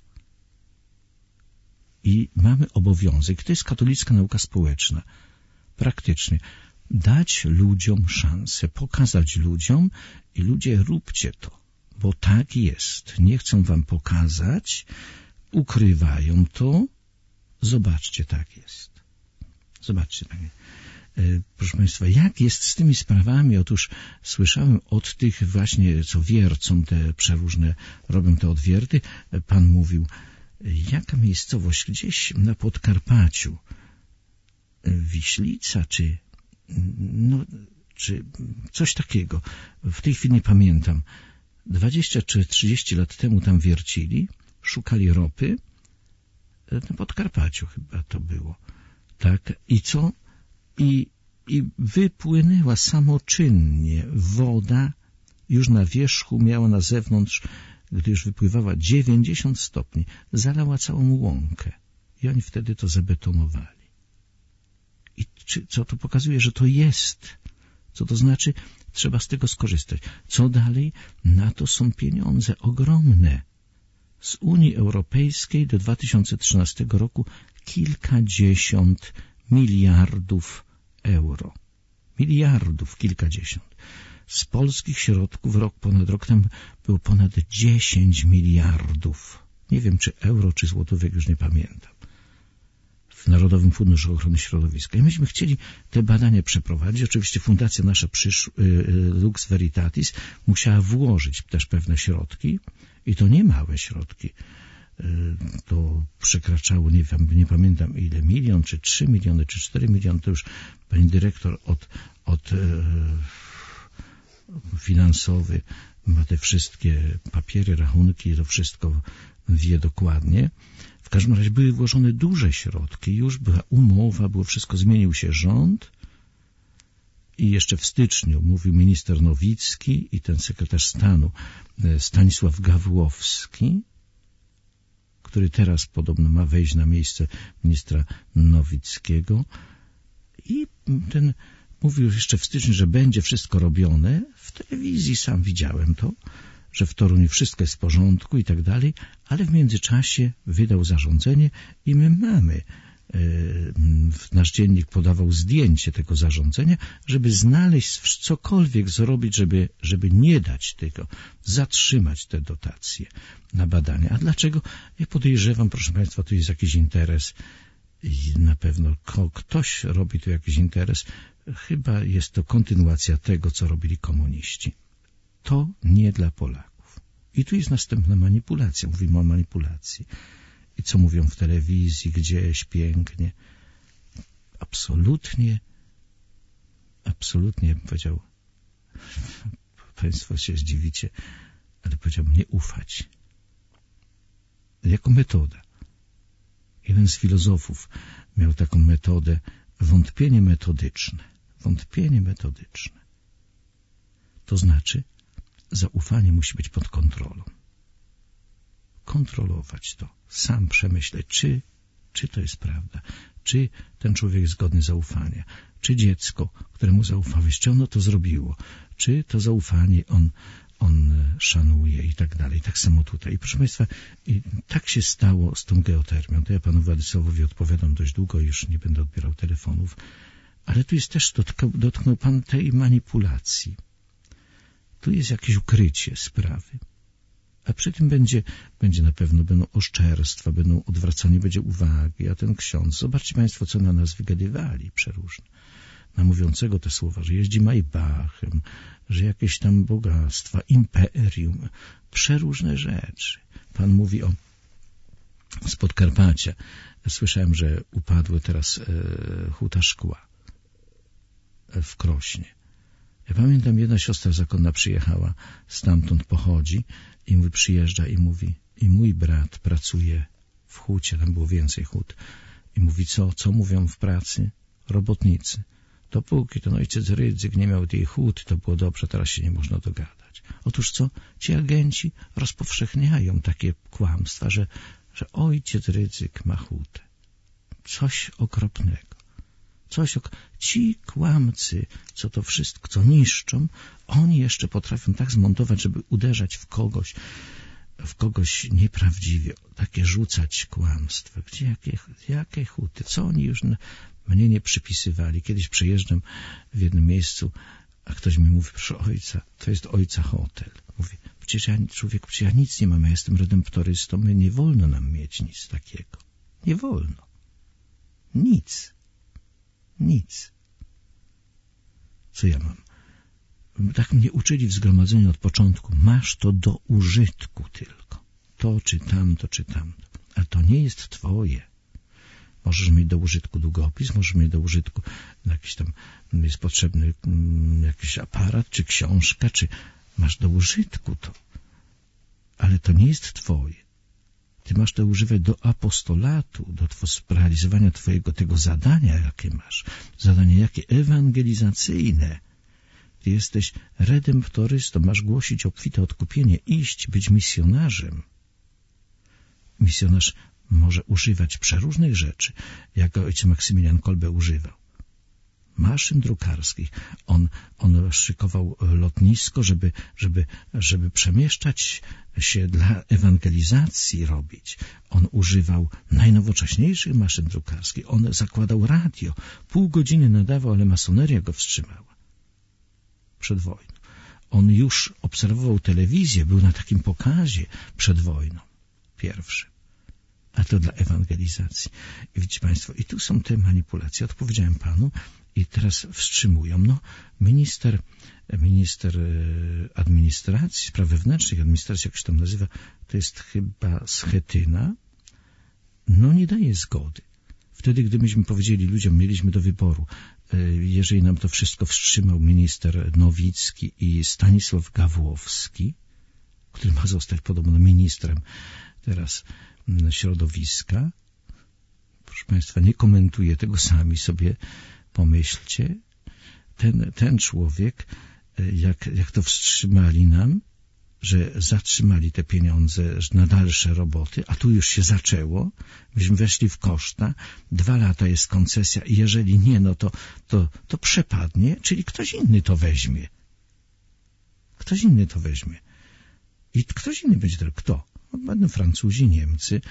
A: I mamy obowiązek, to jest katolicka nauka społeczna, praktycznie, dać ludziom szansę, pokazać ludziom i ludzie róbcie to, bo tak jest. Nie chcą wam pokazać, ukrywają to. Zobaczcie, tak jest. Zobaczcie, tak jest. Proszę Państwa, jak jest z tymi sprawami? Otóż słyszałem od tych właśnie, co wiercą te przeróżne, robią te odwierty, pan mówił, jaka miejscowość gdzieś na Podkarpaciu, Wiślica, czy coś takiego. W tej chwili nie pamiętam. 20 czy 30 lat temu tam wiercili, szukali ropy, na Podkarpaciu chyba to było. Tak, i co? I wypłynęła samoczynnie woda, już na wierzchu miała na zewnątrz, gdy już wypływała 90 stopni, zalała całą łąkę. I oni wtedy to zabetonowali. I co to pokazuje, że to jest? Co to znaczy? Trzeba z tego skorzystać. Co dalej? Na to są pieniądze ogromne. Z Unii Europejskiej do 2013 roku kilkadziesiąt miliardów euro. Miliardów, kilkadziesiąt. Z polskich środków ponad rok tam było ponad 10 miliardów. Nie wiem, czy euro, czy złotówek, już nie pamiętam. W Narodowym Funduszu Ochrony Środowiska. I myśmy chcieli te badania przeprowadzić. Oczywiście fundacja nasza Lux Veritatis musiała włożyć też pewne środki i to nie małe środki. To przekraczało, nie pamiętam ile, 1 milion, czy 3 miliony, czy 4 miliony. To już pani dyrektor od finansowy ma te wszystkie papiery, rachunki, to wszystko wie dokładnie. W każdym razie były włożone duże środki, już była umowa, było wszystko, zmienił się rząd i jeszcze w styczniu mówił minister Nowicki i ten sekretarz stanu Stanisław Gawłowski, który teraz podobno ma wejść na miejsce ministra Nowickiego, i ten mówił jeszcze w styczniu, że będzie wszystko robione. W telewizji sam widziałem to, że w Toruniu wszystko jest w porządku i tak dalej, ale w międzyczasie wydał zarządzenie i my mamy, nasz dziennik podawał zdjęcie tego zarządzenia, żeby znaleźć, cokolwiek zrobić, żeby nie dać tego, zatrzymać te dotacje na badania. A dlaczego? Ja podejrzewam, proszę Państwa, tu jest jakiś interes i na pewno ktoś robi tu jakiś interes. Chyba jest to kontynuacja tego, co robili komuniści. To nie dla Polaków. I tu jest następna manipulacja. Mówimy o manipulacji. I co mówią w telewizji, gdzieś pięknie. Absolutnie, powiedział, Państwo się zdziwicie, ale powiedział, nie ufać. Jako metoda. Jeden z filozofów miał taką metodę, wątpienie metodyczne. Wątpienie metodyczne. To znaczy, zaufanie musi być pod kontrolą. Kontrolować to. Sam przemyśleć, czy to jest prawda. Czy ten człowiek jest godny zaufania. Czy dziecko, któremu zaufałeś, czy ono to zrobiło. Czy to zaufanie on szanuje i tak dalej. Tak samo tutaj. I proszę Państwa, i tak się stało z tą geotermią. To ja panu Władysławowi odpowiadam dość długo, już nie będę odbierał telefonów. Ale tu jest też, dotknął pan tej manipulacji. Tu jest jakieś ukrycie sprawy. A przy tym będzie na pewno, będą oszczerstwa, będą odwracanie, będzie uwagi, a ten ksiądz, zobaczcie Państwo, co na nas wygadywali przeróżne. Na mówiącego te słowa, że jeździ Maybachem, że jakieś tam bogactwa, imperium, przeróżne rzeczy. Pan mówi z Podkarpacia. Słyszałem, że upadły teraz huta szkła w Krośnie. Ja pamiętam, jedna siostra zakonna przyjechała, stamtąd pochodzi i mówi, przyjeżdża i mówi, i mój brat pracuje w hucie, tam było więcej hut. I mówi, co mówią w pracy? Robotnicy. Dopóki ten ojciec Rydzyk nie miał tej huty, to było dobrze, teraz się nie można dogadać. Otóż co? Ci agenci rozpowszechniają takie kłamstwa, że ojciec Rydzyk ma hutę. Coś okropnego. Ci kłamcy, co to wszystko, co niszczą, oni jeszcze potrafią tak zmontować, żeby uderzać w kogoś nieprawdziwie, takie rzucać kłamstwa. Jakie huty? Co oni już mnie nie przypisywali? Kiedyś przejeżdżam w jednym miejscu, a ktoś mi mówi, proszę ojca, to jest ojca hotel. Mówię, przecież ja nic nie mam, ja jestem redemptorystą, nie wolno nam mieć nic takiego. Nie wolno. Nic. Co ja mam? Tak mnie uczyli w zgromadzeniu od początku. Masz to do użytku tylko. To czy tamto. Ale to nie jest twoje. Możesz mieć do użytku długopis, możesz mieć do użytku jakiś tam, jest potrzebny jakiś aparat, czy książka, czy masz do użytku to. Ale to nie jest twoje. Ty masz to używać do apostolatu, do realizowania twojego tego zadania, jakie masz. Zadanie jakie? Ewangelizacyjne. Ty jesteś redemptorystą, masz głosić obfite odkupienie, iść, być misjonarzem. Misjonarz może używać przeróżnych rzeczy, jak ojciec Maksymilian Kolbe używał. Maszyn drukarskich. On szykował lotnisko, żeby przemieszczać się dla ewangelizacji robić. On używał najnowocześniejszych maszyn drukarskich. On zakładał radio. Pół godziny nadawał, ale masoneria go wstrzymała. Przed wojną. On już obserwował telewizję, był na takim pokazie przed wojną. Pierwszym. A to dla ewangelizacji. I widzicie Państwo, i tu są te manipulacje. Odpowiedziałem Panu i teraz wstrzymują. Minister administracji, spraw wewnętrznych, administracji, jak się tam nazywa, to jest chyba Schetyna, nie daje zgody. Wtedy, gdy myśmy powiedzieli ludziom, mieliśmy do wyboru jeżeli nam to wszystko wstrzymał minister Nowicki i Stanisław Gawłowski, który ma zostać podobno ministrem teraz środowiska. Proszę Państwa, nie komentuję tego, sami sobie pomyślcie. Ten człowiek, jak to wstrzymali nam, że zatrzymali te pieniądze na dalsze roboty, a tu już się zaczęło, myśmy weszli w koszta, 2 lata jest koncesja i jeżeli nie, no to przepadnie, czyli ktoś inny to weźmie. Ktoś inny to weźmie. I ktoś inny będzie tylko kto? Będą Francuzi, Niemcy,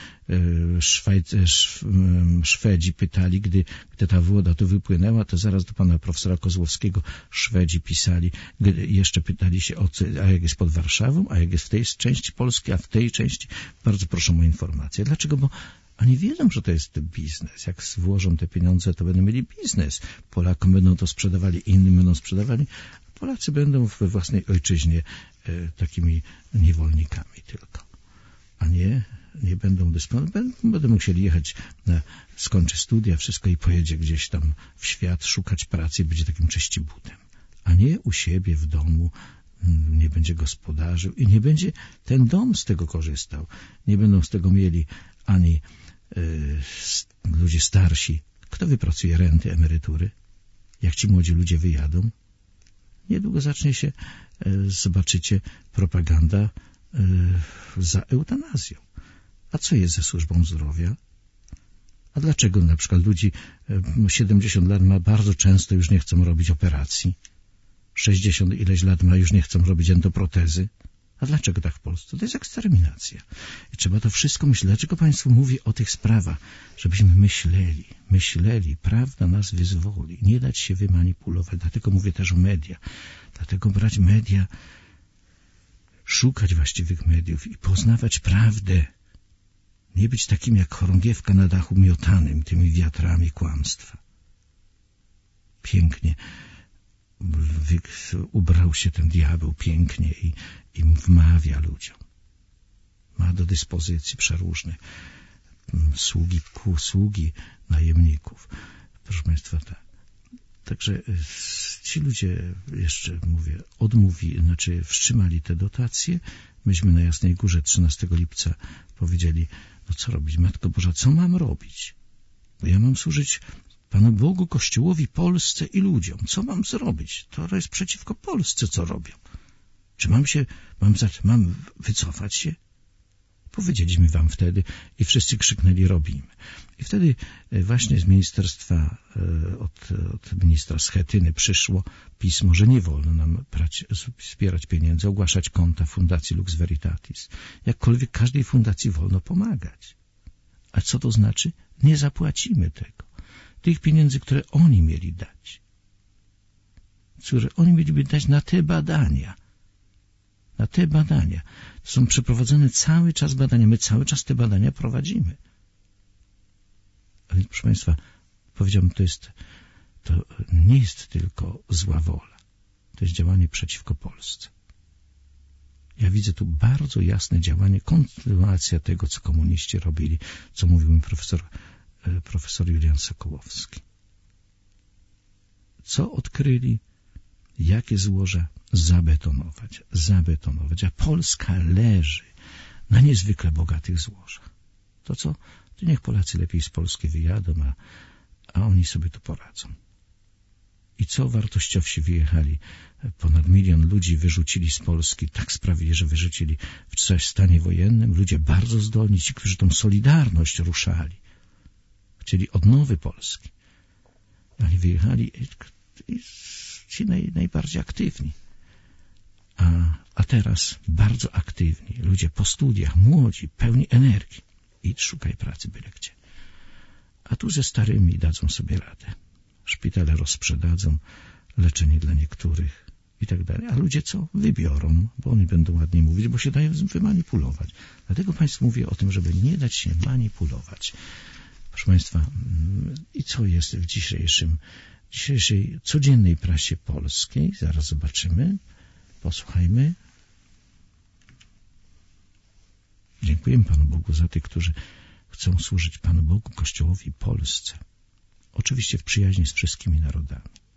A: Szwedzi pytali, gdy ta woda tu wypłynęła, to zaraz do pana profesora Kozłowskiego Szwedzi pisali, jeszcze pytali się, a jak jest pod Warszawą, a jak jest w tej części Polski, a w tej części, bardzo proszę o informację. Dlaczego? Bo oni wiedzą, że to jest biznes. Jak włożą te pieniądze, to będą mieli biznes. Polakom będą to sprzedawali, innym będą sprzedawali. Polacy będą we własnej ojczyźnie takimi niewolnikami tylko. A nie będą będą musieli jechać, skończy studia, wszystko i pojedzie gdzieś tam w świat szukać pracy i będzie takim czyścibutem. A nie u siebie w domu, nie będzie gospodarzył i nie będzie ten dom z tego korzystał. Nie będą z tego mieli ani ludzie starsi. Kto wypracuje renty, emerytury? Jak ci młodzi ludzie wyjadą? Niedługo zacznie się, zobaczycie, propaganda za eutanazją. A co jest ze służbą zdrowia? A dlaczego na przykład ludzi 70 lat ma, bardzo często już nie chcą robić operacji? 60 ileś lat ma, już nie chcą robić endoprotezy? A dlaczego tak w Polsce? To jest eksterminacja. I trzeba to wszystko myśleć. Dlaczego Państwu mówię o tych sprawach? Żebyśmy myśleli. Prawda nas wyzwoli. Nie dać się wymanipulować. Dlatego mówię też o media. Dlatego brać media, szukać właściwych mediów i poznawać prawdę. Nie być takim jak chorągiewka na dachu miotanym tymi wiatrami kłamstwa. Pięknie ubrał się ten diabeł, pięknie i wmawia ludziom. Ma do dyspozycji przeróżne sługi najemników. Proszę Państwa, tak. Także ci ludzie, jeszcze mówię, wstrzymali te dotacje. Myśmy na Jasnej Górze 13 lipca powiedzieli, no co robić, Matko Boża, co mam robić? Bo ja mam służyć Panu Bogu, Kościołowi, Polsce i ludziom. Co mam zrobić? To jest przeciwko Polsce, co robią. Czy mam wycofać się? Powiedzieliśmy wam wtedy i wszyscy krzyknęli, robimy. I wtedy właśnie z ministerstwa, od ministra Schetyny przyszło pismo, że nie wolno nam zbierać pieniędzy, ogłaszać konta Fundacji Lux Veritatis. Jakkolwiek każdej fundacji wolno pomagać. A co to znaczy? Nie zapłacimy tego. Tych pieniędzy, które oni mieli dać. Które oni mieliby dać na te badania. Na te badania. Są przeprowadzone cały czas badania. My cały czas te badania prowadzimy. A więc, proszę Państwa, powiedziałbym, to nie jest tylko zła wola. To jest działanie przeciwko Polsce. Ja widzę tu bardzo jasne działanie, kontynuacja tego, co komuniści robili, co mówił mi profesor Julian Sokołowski. Co odkryli? Jakie złoża? Zabetonować. A Polska leży na niezwykle bogatych złożach. To co? To niech Polacy lepiej z Polski wyjadą, a oni sobie tu poradzą. I co wartościowsi wyjechali? Ponad 1 milion ludzi wyrzucili z Polski. Tak sprawili, że wyrzucili w stanie wojennym. Ludzie bardzo zdolni, ci, którzy tą Solidarność ruszali. Chcieli odnowy Polski. Oni wyjechali ci najbardziej aktywni. A teraz bardzo aktywni. Ludzie po studiach, młodzi, pełni energii. Idź, szukaj pracy byle gdzie. A tu ze starymi dadzą sobie radę. Szpitale rozprzedadzą, leczenie dla niektórych i tak dalej. A ludzie co? Wybiorą, bo oni będą ładnie mówić, bo się dają wymanipulować. Dlatego Państwu mówię o tym, żeby nie dać się manipulować. Proszę Państwa, i co jest w dzisiejszej codziennej prasie polskiej? Zaraz zobaczymy. Posłuchajmy. Dziękujemy Panu Bogu za tych, którzy chcą służyć Panu Bogu, Kościołowi, Polsce. oczywiście w przyjaźni z wszystkimi narodami.